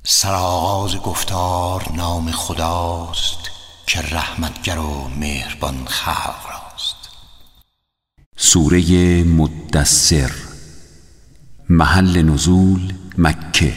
سرآغاز گفتار نام خداست که رحمتگر و مهربان خلق راست. سوره مدثر. محل نزول مکه.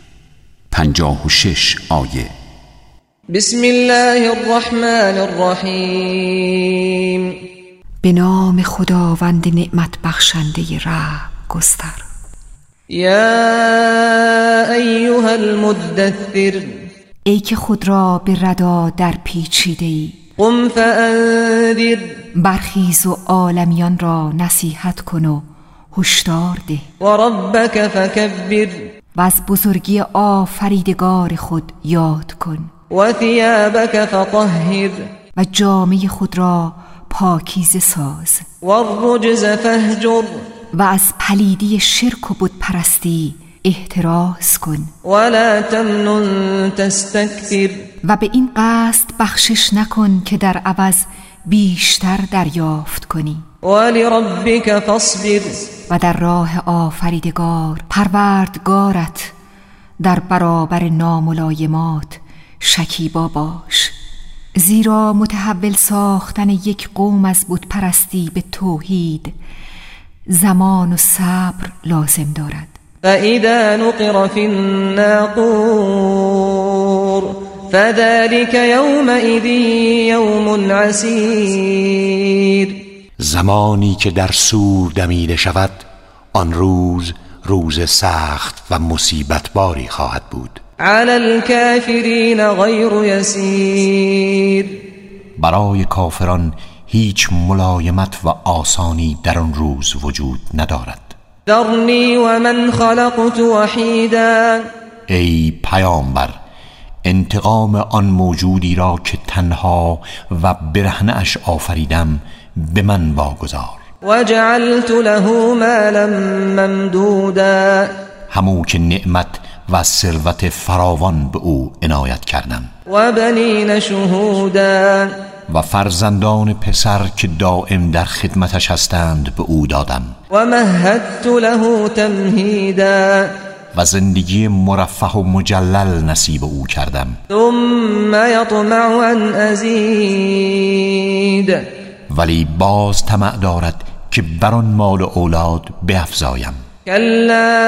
56 آیه. بسم الله الرحمن الرحیم. به نام خداوند نعمت بخشنده رحم گستر. یا ایها المدثر، ای که خود را به ردا در پیچیده‌ای. قم فانذر، برخیز و عالمیان را نصیحت کن و هشدار ده. و ربک فکبر، و از بزرگی آفریدگار خود یاد کن. و ثیابک فطهر، و جامه خود را پاکیزه ساز. و الرجز فهجر، و از پلیدی شرک و بت پرستی احتراز کن. ولا تمنن تستکثر، و به این قصد بخشش نکن که در عوض بیشتر دریافت کنی. ولربک فاصبر، و در راه آفریدگار پروردگارت در برابر ناملایمات شکیبا باش، زیرا متحول ساختن یک قوم از بت پرستی به توحید زمان و صبر لازم دارد. فاذا نقر فی الناقور فذلك یومئذ یوم عسیر. زمانی که در سور دمیده شود آن روز روز سخت و مصیبت باری خواهد بود. علی الکافرین غیر یسیر، برای کافران هیچ ملایمت و آسانی در آن روز وجود ندارد. ذرنی و من خلقت وحیدا، ای پیامبر انتقام آن موجودی را که تنها و برهنه اش آفریدم به من واگذار. وجعلت له مالا ممدودا، همو که نعمت و ثروت فراوان به او عنایت کردم. و بنین شهودا، و فرزندان پسر که دائم در خدمتش هستند به او دادم. و مهدت له تمهیدا، و زندگی مرفه و مجلل نصیب او کردم. ثم یطمع ان ازید، ولی باز طمع دارد که بر آن مال و اولاد بیفزایم. کلا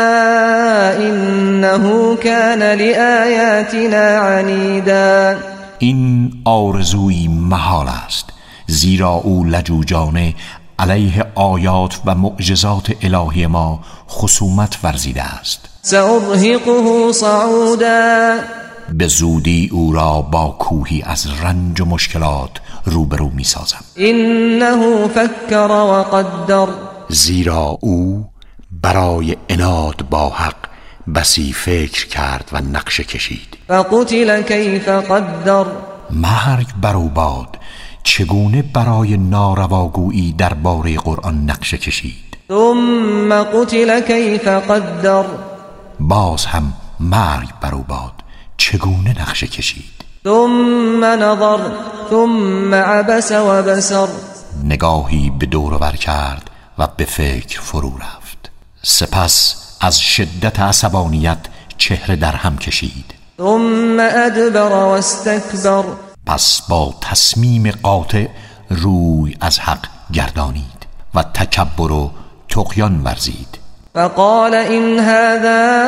انه کان لآیاتنا عنیدا، این آرزوی محال است، زیرا او لجوجانه علیه آیات و معجزات الهی ما خصومت ورزیده است. سأرهقه صعودا، به زودی او را با کوهی از رنج و مشکلات روبرو می سازم. انه فکر و قدر، زیرا او برای عناد با حق بسی فکر کرد و نقشه کشید. فقتل کیف قدر، مرگ بر او باد چگونه برای نارواگویی درباره قرآن نقشه کشید. ثم قتل کیف قدر، باز هم مرگ بر او باد چگونه نقشه کشید. ثم نظر ثم عبس و بسر، نگاهی به دور و بر کرد و به فکر فرو رفت. سپس از شدت عصبانیت چهره در هم کشید. ثم ادبر و استکبر، پس با تصمیم قاطع روی از حق گردانید و تکبر و طغیان ورزید. فقال این هذا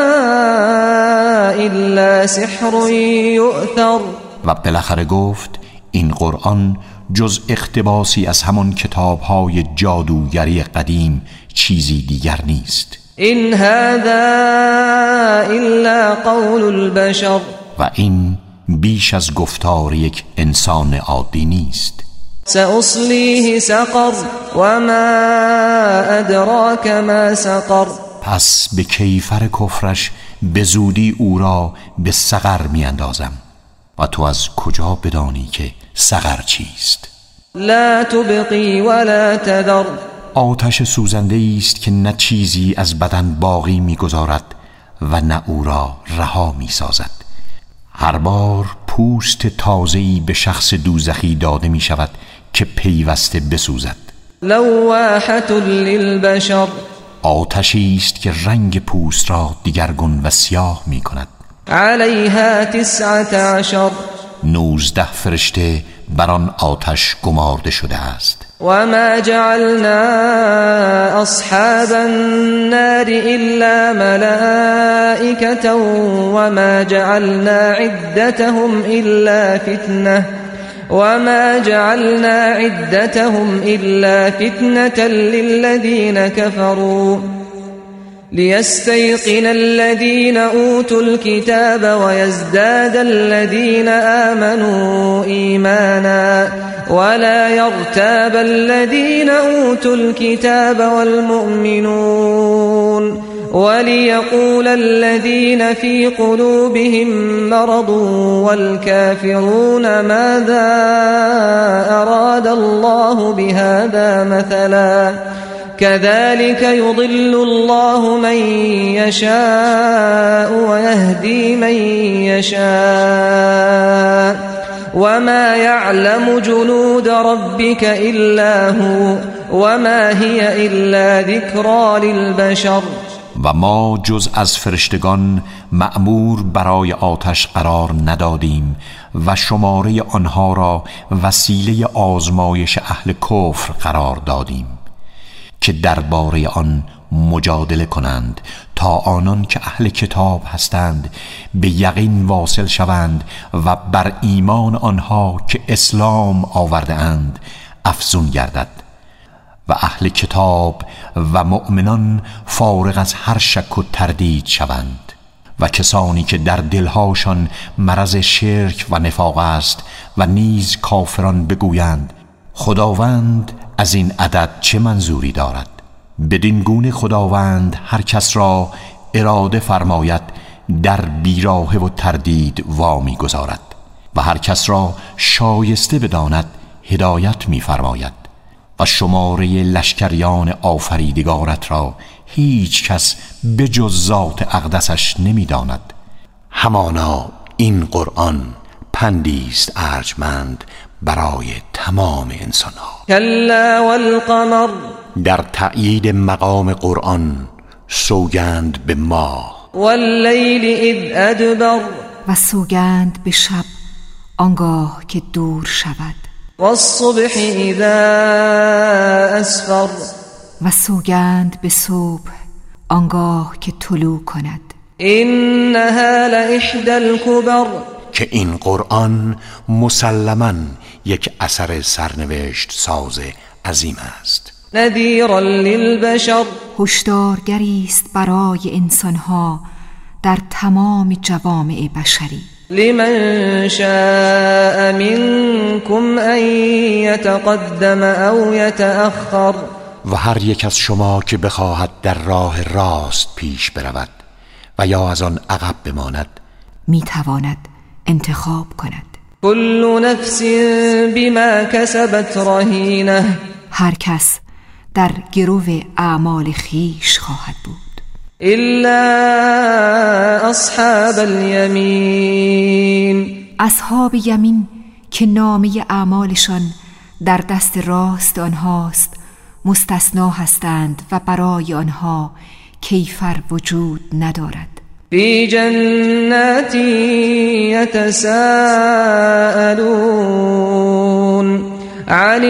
الا سحر یؤثر، و بالاخره گفت این قرآن جز اقتباسی از همان کتاب‌های جادوگری قدیم چیزی دیگر نیست. این هذا الا قول البشر، و این بیش از گفتار یک انسان عادی نیست. سأصلیه سقر و ما ادراک ما سقر، پس به کیفر کفرش به زودی او را به سقر می اندازم. و تو از کجا بدانی که سقر چیست؟ لا تبقی ولا تذر، آتش سوزنده است که نه چیزی از بدن باقی می‌گذارد و نه او را رها می‌سازد. هر بار پوست تازه‌ای به شخص دوزخی داده می‌شود که پیوسته بسوزد. لواحة للبشر، آتشی است که رنگ پوست را دیگرگون و سیاه می‌کند. علیها 19 19 فرشته بر آن آتش گمارده شده است. وما جعلنا أصحاب النار إلا ملائكة وما جعلنا عدتهم إلا فتنة للذين كفروا ليستيقن الذين أوتوا الكتاب ويزداد الذين آمنوا إيمانا ولا يرتاب الذين أوتوا الكتاب والمؤمنون وليقول الذين في قلوبهم مرض والكافرون ماذا أراد الله بهذا مثلا كذلك يضل الله من يشاء ويهدي من يشاء وما يعلم جنود ربك إلا هو وما هي إلا ذكرى للبشر. و ما جز از فرشتگان مأمور برای آتش قرار ندادیم و شماره آنها را وسیله آزمایش اهل کفر قرار دادیم که درباره آن مجادله کنند تا آنان که اهل کتاب هستند به یقین واصل شوند و بر ایمان آنها که اسلام آورده اند افزون گردد و اهل کتاب و مؤمنان فارغ از هر شک و تردید شوند و کسانی که در دلهاشان مرض شرک و نفاق است و نیز کافران بگویند خداوند از این عدد چه منظوری دارد. بدین گونه خداوند هر کس را اراده فرماید در بیراهه و تردید وامی گذارد و هر کس را شایسته بداند هدایت می فرماید و شماره لشکریان آفریدگارت را هیچ کس به جز ذات اقدسش نمی داند. همانا این قرآن پندیست ارجمند برای تمام انسانها. کلا والقمر، در تأیید مقام قرآن سوگند به ماه. واللیل اذ ادبر، و سوگند به شب آنگاه که دور شود. والصبح اذا اسفر، و سوگند به صبح آنگاه که طلوع کند. انها لاحدی الکبر، که این قرآن مسلماً یک اثر سرنوشت ساز عظیم است. نذیرا للبشر، هشدارگری است برای انسانها در تمام جوامع بشری. لمن شاء منكم ان يتقدم او يتأخر، و هر یک از شما که بخواهد در راه راست پیش برود و یا از آن عقب بماند میتواند انتخاب کند. كل نفس بما كسبت رهینه، هر کس در گرو اعمال خیش خواهد بود. الا اصحاب الیمین، اصحاب یمین که نامه اعمالشان در دست راست آنهاست مستثنا هستند و برای آنها کیفر وجود ندارد. فی جنات یتساءلون عن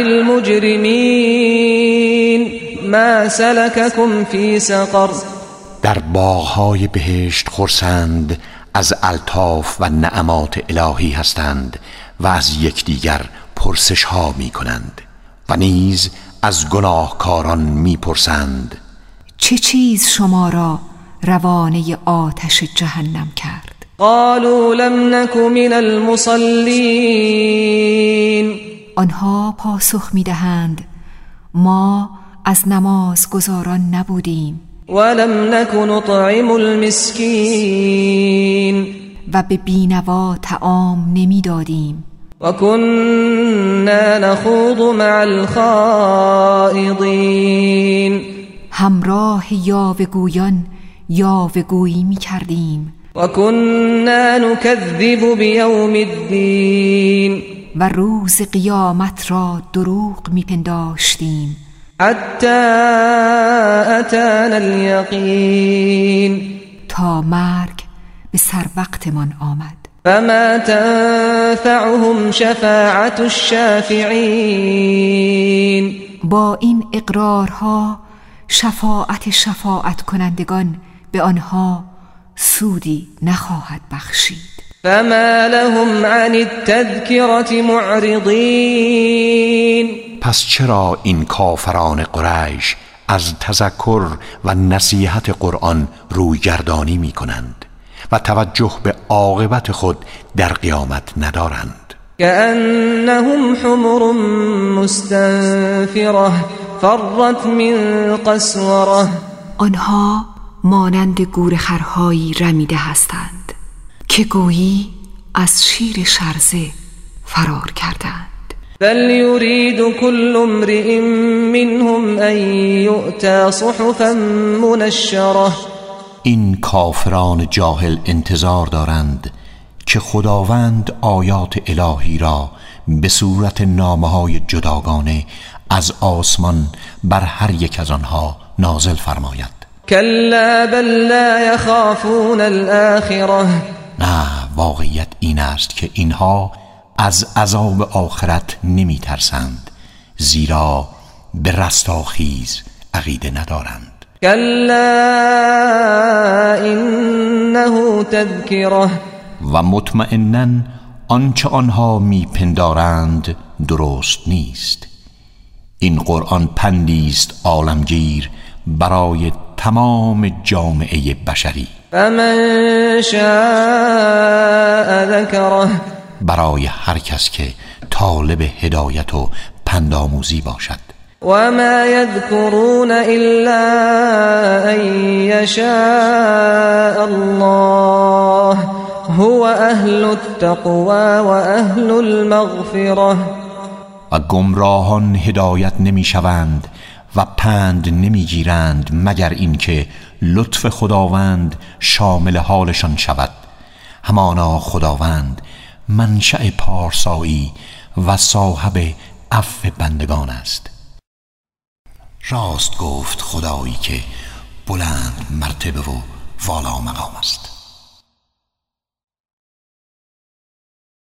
المجرمین ما سلککم فی سقر، در باغ‌های بهشت خرسند از الطاف و نعمات الهی هستند و از یکدیگر پرسش ها می کنند و نیز از گناهکاران می پرسند چه چیز شما را روانه آتش جهنم کرد؟ قالوا لم نک من المصلین، آنها پاسخ می دهند ما از نماز گزاران نبودیم. ولم نک نطعم المسکین، و به بینوا طعام نمی دادیم. و كنا نخوض مع الخائضین، همراه یاوه‌گویان یاوه‌گویی می کردیم. و كنا نکذب بیوم الدین، و روز قیامت را دروغ می پنداشتیم. حتی اتانا الیقین، تا مرگ به سر وقتمان آمد. فما تنفعهم شفاعت الشافعین. با این اقرارها شفاعت کنندگان به آنها سودی نخواهد بخشید. فما لهم عن التذکرة معرضین. پس چرا این کافران قریش از تذکر و نصیحت قرآن رویگردانی می کنند و توجه به عاقبت خود در قیامت ندارند؟ كأنهم حمر مستنفرة فرت من قسورة. آنها مانند گورخرهایی رمیده هستند که گویی از شیر شرزه فرار کردند. بل يريد كل امرئ منهم ان يؤتى صحفا منشرة. این کافران جاهل انتظار دارند که خداوند آیات الهی را به صورت نامه‌های جداگانه از آسمان بر هر یک از آنها نازل فرماید. كلا بل لا يخافون الآخرة. نه، واقعیت این است که اینها از عذاب آخرت نمی ترسند، زیرا به رستاخیز عقیده ندارند. كلا إنه تذكرة. و مطمئناً آنچه آنها می پندارند درست نیست. این قرآن پندی است عالمگیر برای تمام جامعه بشری. فمن شاء ذكره. برای هر کس که طالب هدایت و پندآموزی باشد. وما يذكرون إلا أن يشاء الله هو أهل التقوى وأهل المغفرة. و گمراهان هدایت نمی شوند و پند نمی گیرند مگر اینکه لطف خداوند شامل حالشان شود. همانا خداوند منشأ پارسایی و صاحب عفو بندگان است. راست گفت خدایی که بلند مرتبه و والا مقام است.